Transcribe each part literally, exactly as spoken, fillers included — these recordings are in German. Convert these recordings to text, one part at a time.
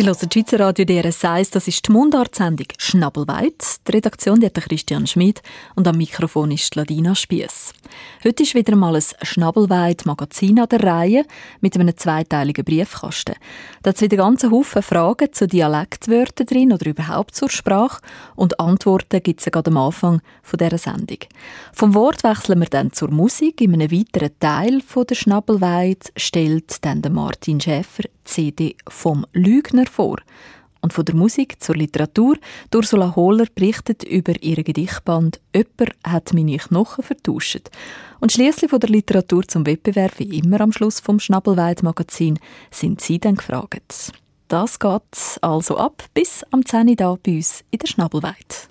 hört Schweizer Radio D R S eins, das ist die Mundartsendung «Schnabelweit». Die Redaktion hat Christian Schmid und am Mikrofon ist Ladina Spiess. Heute ist wieder mal ein Schnabelweit-Magazin an der Reihe mit einem zweiteiligen Briefkasten. Da hat wieder ganz Haufen Fragen zu Dialektwörtern drin oder überhaupt zur Sprache und Antworten gibt es ja gerade am Anfang von dieser Sendung. Vom Wort wechseln wir dann zur Musik. In einem weiteren Teil von der Schnabelweit stellt dann der Martin Schäfer die C D vom Lügner vor. Und von der Musik zur Literatur. Ursula Hohler berichtet über ihren Gedichtband «Öpper hat meine Knochen vertauscht». Und schliesslich von der Literatur zum Wettbewerb, wie immer am Schluss vom Schnabelweit-Magazin, sind Sie dann gefragt. Das geht also ab bis am zehn Uhr da bei uns in der Schnabelweit.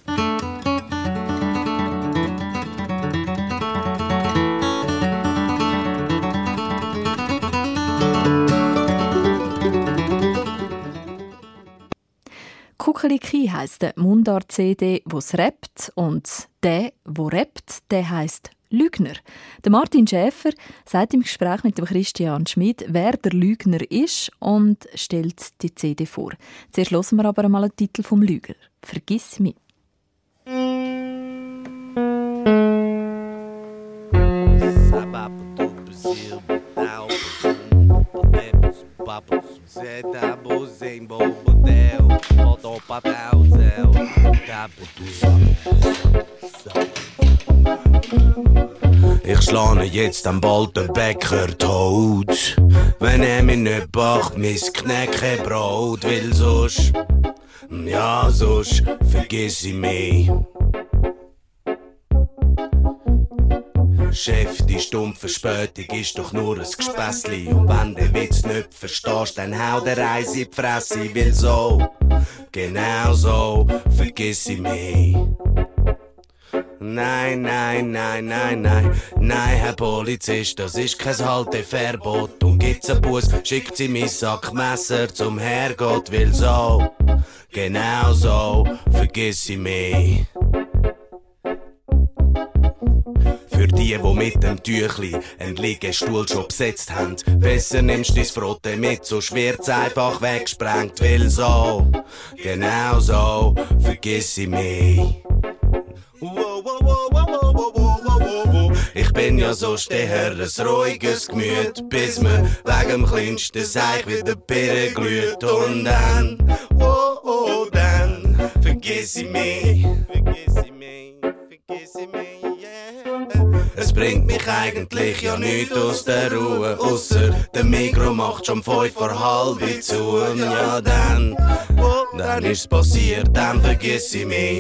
Kuckeliki heisst der Mundart-C D, wo's rappt, und der, wo rappt, der heisst Lügner. Der Martin Schäfer sagt im Gespräch mit dem Christian Schmid, wer der Lügner ist, und stellt die C D vor. Zuerst hören wir aber einmal einen Titel vom Lügner. «Vergiss mich». Ich schlane jetzt am bald den Bäcker tot. Wenn er mich nicht backt, mein Knäckebrot. Weil sonst, ja sonst, vergiss ich mich. Chef, die stumpfe Verspätung ist doch nur ein Gespässli. Und wenn du den Witz nicht verstehst, dann hau der Reis in die Fresse. Weil so, genau so, vergiss ich mich. Nein, nein, nein, nein, nein, nein, Herr Polizist, das ist kein Halteverbot. Und gibt's einen Bus, schickt sie mein Sackmesser zum Herrgott. Weil so, genau so, vergiss ich mich. Für die, die mit dem Tüchli einen Liegestuhl schon besetzt haben, besser nimmst du dein Frotte mit, so wird's einfach weggesprengt. Weil so, genau so, vergiss ich mich. Ich bin ja so steher, ein ruhiges Gemüt, bis mir wegen dem kleinsten Seich wieder die Birne glüht. Und dann, oh, oh, dann vergiss ich mich, vergiss ich mich, vergiss ich mich, yeah. Es bringt mich eigentlich ja nichts aus der Ruhe, ausser der Migros macht schon fünf vor halb zu. Und ja dann, dann ist's passiert, dann vergiss ich mich.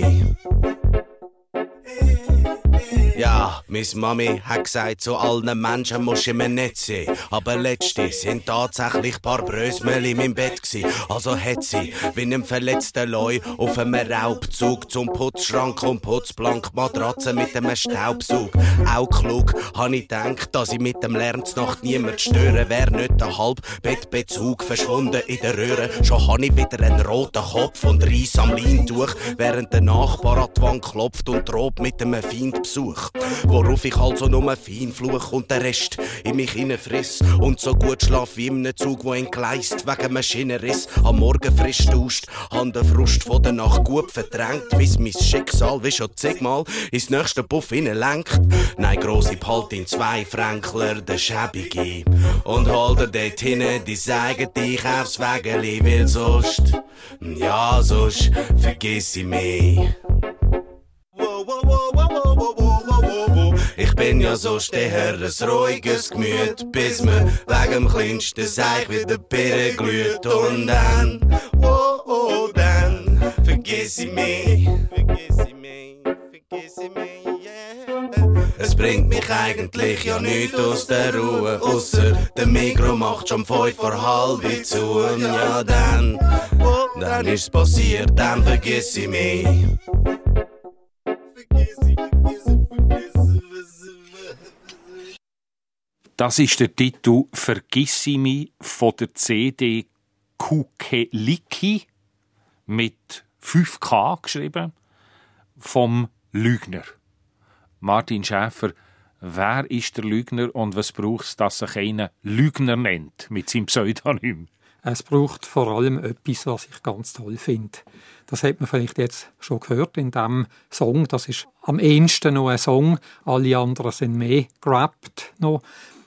Ja, mis Mami hat gesagt, zu allen Menschen musst du immer nett sein. Aber letzte sind tatsächlich paar Brösmel in meinem Bett gsi. Also hat sie, wie einem verletzten Leu, auf einem Raubzug zum Putzschrank und Putzplank Matratze mit einem Staubsaug. Auch klug, han ich gedacht, dass ich mit dem Lärmsnacht niemand stören. Wär nicht der Halbbettbezug verschwunden in der Röhre. Schon han ich wieder einen roten Kopf und Reis am Leintuch, während der Nachbar an die Wand klopft und droht mit einem Feindbesuch. Worauf ich also nur fein fluch und der Rest in mich hineinfriss und so gut schlaf wie in einem Zug, wo entgleist wegen Maschinenriss. Am Morgen frisch duscht, han den Frust von der Nacht gut verdrängt, bis mein Schicksal wie schon zigmal ins nächste Puff hineinlenkt. Nein, grosse behalt in zwei Fränkler, der schäbige, und hol dir dort hinten, die sagen dich aufs Wägeli, weil sonst, ja sonst, vergiss ich mich. Ich bin ja so steher, ein ruhiges Gemüt, bis mir wegen dem kleinsten Seich wieder die Birne glüht. Und dann, oh, oh, dann vergiss ich mich, vergiss ich mich, vergiss ich mich, yeah. Es bringt mich eigentlich ja nichts aus der Ruhe, ausser der Migros macht schon fünf vor halb zu. Und ja dann, dann ist's passiert, dann vergiss ich mich. Das ist der Titel «Vergissi mich» von der C D «Kukeliki» mit fünf K geschrieben, vom Lügner. Martin Schäfer, wer ist der Lügner und was braucht es, dass sich einer Lügner nennt mit seinem Pseudonym? Es braucht vor allem etwas, was ich ganz toll finde. Das hat man vielleicht jetzt schon gehört in diesem Song. Das ist am ehesten noch ein Song. Alle anderen sind mehr gerappt noch.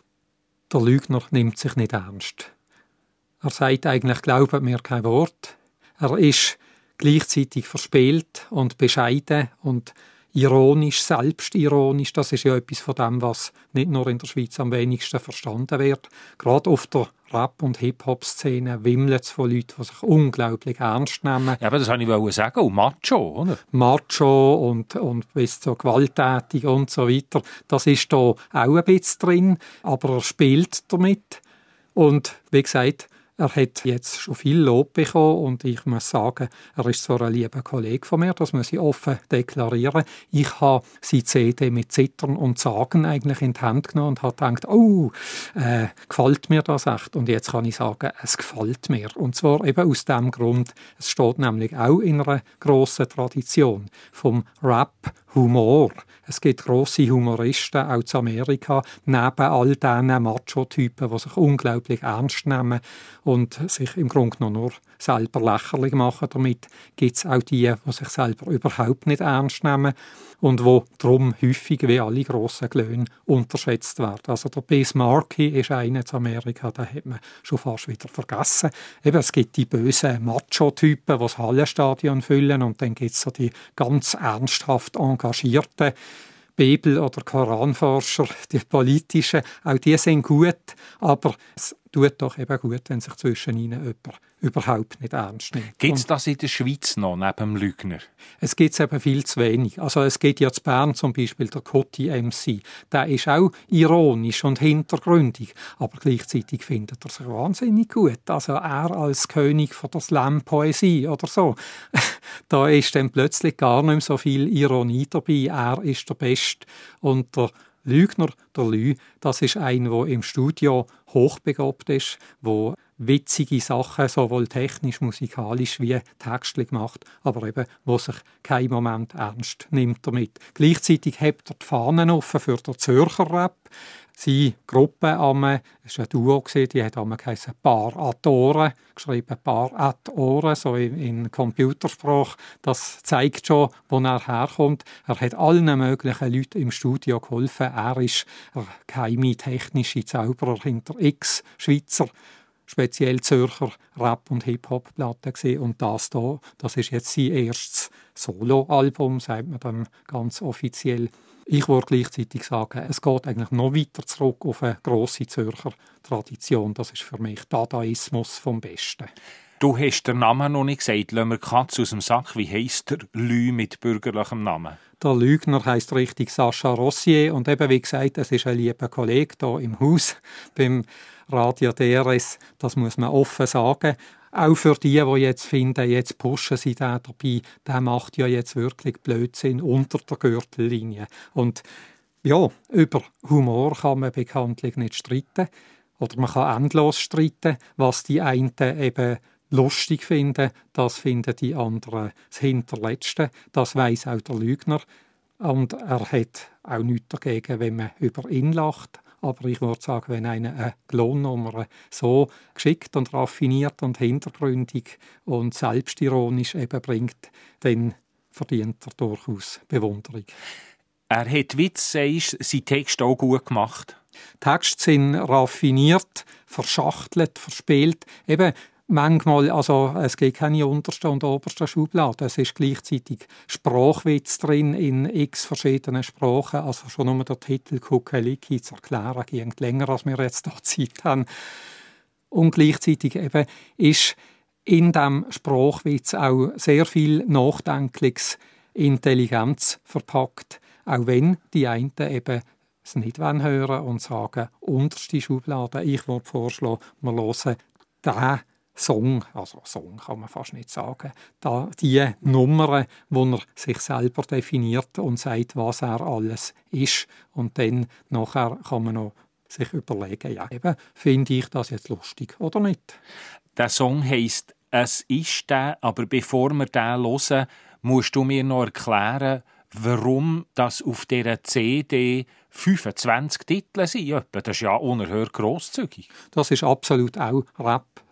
Der Lügner nimmt sich nicht ernst. Er sagt eigentlich, glaubt mir kein Wort. Er ist gleichzeitig verspielt und bescheiden und ironisch, selbstironisch. Das ist ja etwas von dem, was nicht nur in der Schweiz am wenigsten verstanden wird. Gerade auf der Rap- und Hip-Hop-Szene wimmelt es von Leuten, die sich unglaublich ernst nehmen. Ja, aber das wollte ich sagen, und Macho, oder? Macho und, und bis so gewalttätig und so weiter. Das ist da auch ein bisschen drin, aber er spielt damit. Und wie gesagt, er hat jetzt schon viel Lob bekommen und ich muss sagen, er ist zwar ein lieber Kollege von mir, das muss ich offen deklarieren. Ich habe seine C D mit Zittern und Zagen eigentlich in die Hand genommen und habe gedacht, oh, äh, gefällt mir das echt? Und jetzt kann ich sagen, es gefällt mir. Und zwar eben aus dem Grund, es steht nämlich auch in einer grossen Tradition vom Rap-Humor. Es gibt grosse Humoristen, auch in Amerika, neben all diesen Macho-Typen, die sich unglaublich ernst nehmen und sich im Grunde genommen nur selber lächerlich machen damit, gibt es auch die, die sich selber überhaupt nicht ernst nehmen und die darum häufig wie alle grossen Glöhne unterschätzt werden. Also der Biz Markie ist einer in Amerika, den hat man schon fast wieder vergessen. Eben, es gibt die bösen Macho-Typen, die das Hallenstadion füllen und dann gibt es so die ganz ernsthaft engagierten Bibel- oder Koranforscher, die politischen, auch die sind gut, aber es tut doch eben gut, wenn sich zwischen ihnen jemand überhaupt nicht ernst nimmt. Gibt es das in der Schweiz noch, neben dem Lügner? Es gibt es eben viel zu wenig. Also es gibt ja in Bern zum Beispiel der Coty M C. Der ist auch ironisch und hintergründig, aber gleichzeitig findet er sich wahnsinnig gut. Also er als König von der Slam-Poesie oder so. Da ist dann plötzlich gar nicht mehr so viel Ironie dabei. Er ist der Beste und der Lügner, der Lü, das ist ein, der im Studio hochbegabt ist, der witzige Sachen, sowohl technisch, musikalisch wie textlich macht, aber eben, wo sich kein Moment ernst nimmt damit. Gleichzeitig hebt er die Fahnen offen für den Zürcher Rap. Seine Gruppe, es war ein Duo, die hat geheißen Paar Atoren, geschrieben Paar Atoren, so in, in Computersprache. Das zeigt schon, wo er herkommt. Er hat allen möglichen Leuten im Studio geholfen. Er ist ein geheime technische Zauberer hinter x Schweizer, speziell Zürcher Rap- und Hip-Hop-Platten gesehen. Und das hier, das ist jetzt sein erstes Solo-Album, sagt man dann ganz offiziell. Ich würde gleichzeitig sagen, es geht eigentlich noch weiter zurück auf eine grosse Zürcher Tradition. Das ist für mich Dadaismus vom Besten. Du hast den Namen noch nicht gesagt. Lassen wir die Katze aus dem Sack. Wie heisst der Lü mit bürgerlichem Namen? Der Lügner heisst richtig Sacha Rossier. Und eben, wie gesagt, es ist ein lieber Kollege hier im Haus beim Radio D R S. Das muss man offen sagen. Auch für die, die jetzt finden, jetzt pushen sie den dabei, der macht ja jetzt wirklich Blödsinn unter der Gürtellinie. Und ja, über Humor kann man bekanntlich nicht streiten. Oder man kann endlos streiten, was die einen eben lustig finden, das finden die anderen das Hinterletzte. Das weiss auch der Lügner. Und er hat auch nichts dagegen, wenn man über ihn lacht. Aber ich würde sagen, wenn einer eine Klonnummer so geschickt und raffiniert und hintergründig und selbstironisch eben bringt, dann verdient er durchaus Bewunderung. Er hat, wie du sagst, seinen Text auch gut gemacht. Die Texte sind raffiniert, verschachtelt, verspielt. Eben, manchmal, also es gibt keine unterste und oberste Schublade. Es ist gleichzeitig Sprachwitz drin in x verschiedenen Sprachen. Also schon nur der Titel «Kukeliki» zu erklären, geht länger, als wir jetzt hier Zeit haben. Und gleichzeitig eben ist in diesem Sprachwitz auch sehr viel nachdenkliches Intelligenz verpackt. Auch wenn die einen eben es nicht hören wollen und sagen, unterste Schublade. Ich würde vorschlagen, wir hören den Song, also Song kann man fast nicht sagen, da die Nummern, wo er sich selber definiert und sagt, was er alles ist. Und dann nachher kann man noch sich überlegen, ja, eben, finde ich das jetzt lustig oder nicht? Der Song heisst «Es ist der», aber bevor wir den hören, musst du mir noch erklären, warum das auf dieser C D fünfundzwanzig Titel sind. Das ist ja unerhört grosszügig. Das ist absolut auch Rap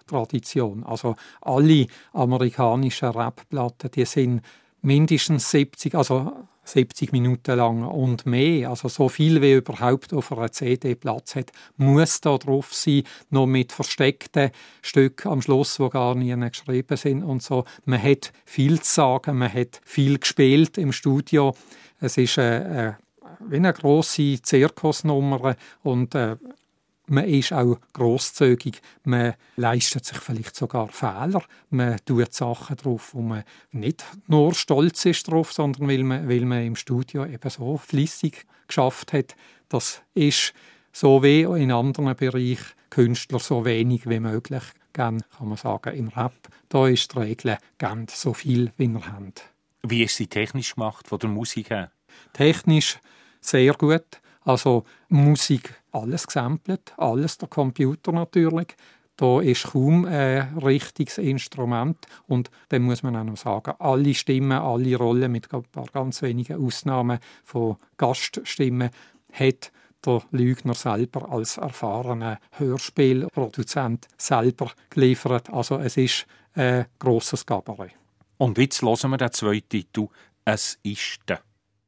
Tradition. Also alle amerikanischen Rap-Platten, die sind mindestens siebzig, also siebzig Minuten lang und mehr, also so viel wie überhaupt auf einer C D Platz hat, muss da drauf sein, noch mit versteckten Stücken am Schluss, die gar nie geschrieben sind und so. Man hat viel zu sagen, man hat viel gespielt im Studio. Es ist äh, äh, wie eine grosse Zirkusnummer und äh, man ist auch grosszügig. Man leistet sich vielleicht sogar Fehler. Man tut Sachen drauf, wo man nicht nur stolz ist drauf, sondern weil man, weil man im Studio eben so flüssig geschafft hat. Das ist so wie in anderen Bereichen Künstler so wenig wie möglich. Gern kann man sagen, im Rap, da ist die Regel gern so viel, wie wir haben. Wie ist sie technisch gemacht, von der Musik her? Technisch sehr gut. Also Musik, alles gesampelt, alles der Computer natürlich. Da ist kaum ein richtiges Instrument. Und dann muss man auch noch sagen, alle Stimmen, alle Rollen, mit ein paar ganz wenigen Ausnahmen von Gaststimmen, hat der Lügner selber als erfahrener Hörspielproduzent selber geliefert. Also es ist ein grosses Gabarett. Und jetzt hören wir den zweiten Titel «Es ist der».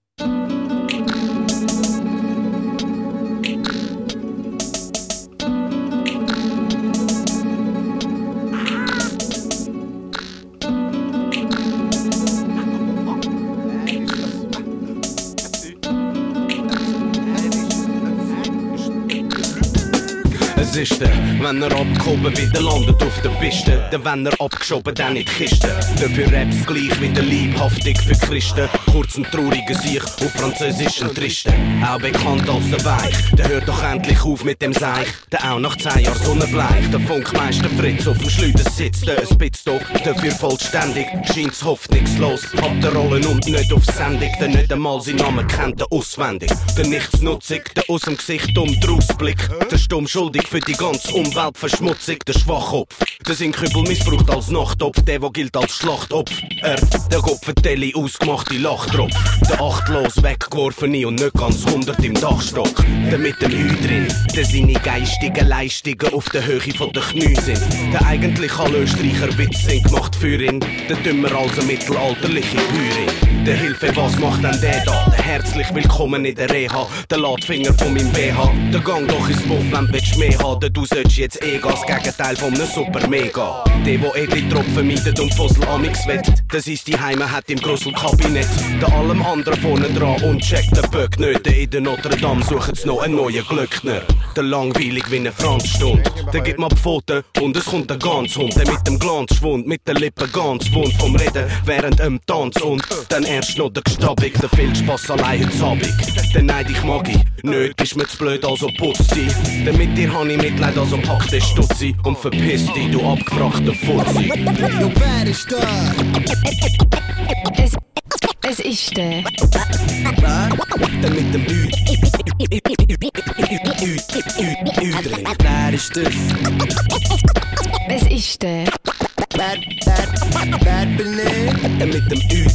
Es ist der, wenn er abgehoben wieder landet auf der Piste. Der, wenn er abgeschoben, dann in die Kiste. Dafür Raps gleich wieder liebhaftig für Christen. Kurz und trauriger Sieg auf französischen Tristen. Auch bekannt als der Weich. Der hört doch endlich auf mit dem Seich. Der auch nach zehn Jahren sonnenbleich. Der Funkmeister Fritz auf dem Schleuder sitzt. Der Spitzstoff, dafür vollständig. Scheint's hoffnungslos. Ab der Rollen und nicht auf Sendung. Der nicht einmal seinen Namen kennt, der auswendig. Der nichtsnutzig, der aus dem Gesicht um den Ausblick. Der stumm schuldig für die ganze Umweltverschmutzung, der Schwachkopf. Der Sinkhübel missbraucht als Nachttopf, der, der gilt als Schlachttopf. Er, der Kopfentelle ausgemachte Lachtropf. Der achtlos weggeworfene und nicht ganz hundert im Dachstock. Der mit dem Heu drin, der seine geistigen Leistungen auf der Höhe von den Knie sind. Der eigentlich alle Österreicher Witz sind gemacht für ihn. Der dümmer als eine mittelalterliche Bäuerin. Der Hilfe, was macht denn der da? Der herzlich willkommen in der Reha. Der Ladfinger von meinem B H. Der Gang doch ins Buff, wenn du mehr haben. Du sollst jetzt eh das Gegenteil von einem Super-Mega. Der, der Edli-Tropfen vermeidet und Fussel amix wett. Das ist die Heime hat im Grusselkabinett. Der allem anderen vorne dran und checkt den Böck nicht. Der in der Notre Dame sucht's noch einen neuen Glöckner. Der langweilig wie eine Franzstund. Der gibt mal die Pfoten und es kommt ein Ganzhund. Der mit dem Glanzschwund, mit den Lippen ganz wund vom Reden während dem Tanz. Und dann erst noch der Gestabig. Der viel Spass allein heute Abend. Der Neid ich mag ich. Nicht bist mir zu blöd, also putz dich. Denn mit dir han ich Mitleid, also pack den Stutzi und verpiss dich, du abgefragter Fuzzi. Jo, wer ist da? Es, es ist der. Der mit dem Ü. Ü drin. Wer ist das? Es ist der. Wer, wer, wer bin ich? Der mit dem Ü.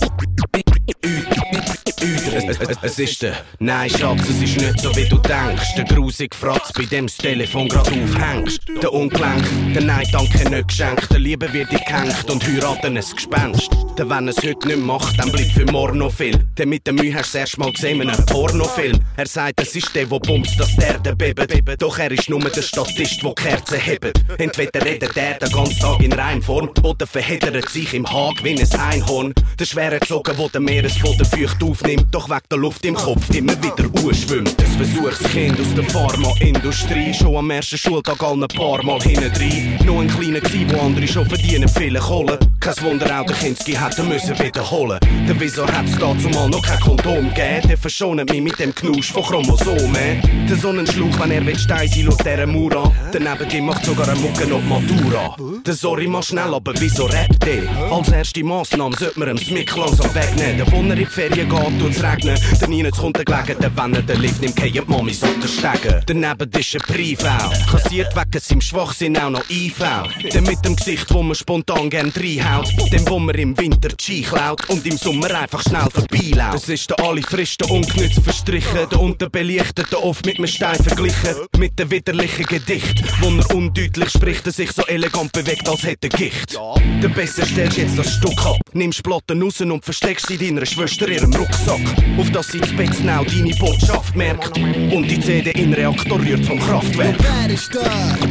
Es, es, es ist der, nein Schatz, es ist nicht so wie du denkst. Der grusige Fratz, bei dem das Telefon grad aufhängst. Der Ungelenk, der Nein, danke nicht geschenkt. Der Liebe wird dir gehängt und heiraten ein Gespenst. Der, wenn es heute nicht macht, dann bleibt für morgen noch viel. Der mit der Mühe hast du erst mal gesehen in einem Pornofilm. Er sagt, es ist der, der bumst, dass der der bebt. Doch er ist nur der Statist, der Kerzen hebt. Entweder redet er den ganzen Tag in Reinform oder verheddert sich im Haag wie ein Einhorn. Der schwere Zogen, der den Meeresboden feucht aufnimmt, doch weg der Luft im Kopf immer wieder ausschwimmt. Das Versuchskind aus der Pharmaindustrie, schon am ersten Schultag all ein paar Mal hintendrein. Nur ein kleiner gsi, wo andere schon verdienen viele Kohlen. Kein Wunder, auch der Kinski hätte müssen wiederholen. Der wieso hat's dazu mal noch kein Kondom gegeben? Der verschont mich mit dem Knusch von Chromosomen. Der Sonnenschlauch, wenn er will stein sein, schaut dieser Mauer an. Daneben dem macht sogar eine Mucke noch Matura. Der sorry mal schnell, aber wieso rappt der? Als erste Massnahme sollte man ihm das Mic langsam wegnehmen. Der, wo er in die Ferien geht, tut's regnen. Der Nines kommt gelegen, der wenn er den Lift nimmt, gehen die Mamis unter Stegen. Daneben ist ein Brief auch, kassiert wegen seinem Schwachsinn auch noch I V. Der mit dem Gesicht, wo man spontan gern reinhaut, dem wo man im Winter die Ski klaut und im Sommer einfach schnell vorbeilaut. Es ist der alle frisch, der ungenützt verstrichen, der Unterbelichtete oft mit einem Stein verglichen. Mit dem widerlichen Gedicht, wo er undeutlich spricht, der sich so elegant bewegt, als hätte er Gicht. Der besser stellst jetzt das Stück ab, nimmst Platten raus und versteckst sie deiner Schwester in ihrem Rucksack. Auf dass sie zu Betznau deine Botschaft merkt und die C D in den Reaktor rührt vom Kraftwerk. Wer ist da?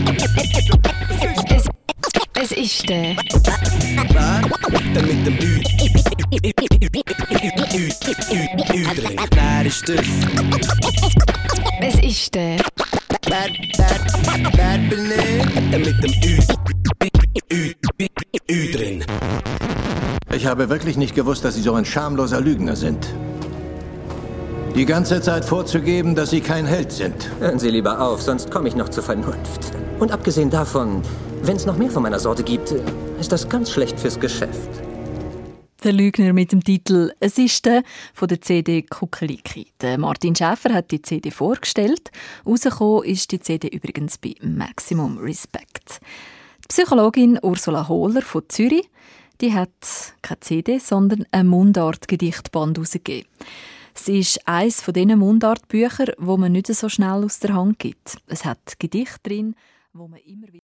Es, es ist der. Der mit dem Ü. Ü drin. Wer ist das? Es ist der. Wer, wer, wer bin ich? Der mit dem Ü. Ü, Ü, Ü drin. Ich habe wirklich nicht gewusst, dass Sie so ein schamloser Lügner sind. Die ganze Zeit vorzugeben, dass Sie kein Held sind. Hören Sie lieber auf, sonst komme ich noch zur Vernunft. Und abgesehen davon, wenn es noch mehr von meiner Sorte gibt, ist das ganz schlecht fürs Geschäft. Der Lügner mit dem Titel «Es ist der» von der C D Kuckeliki. Der Martin Schäfer hat die C D vorgestellt. Rausgekommen ist die C D übrigens bei Maximum Respect. Die Psychologin Ursula Hohler von Zürich, die hat keine C D, sondern ein Mundart-Gedichtband herausgegeben. Es ist eines von diesen Mundartbüchern, wo man nicht so schnell aus der Hand gibt. Es hat Gedichte drin, wo man immer wieder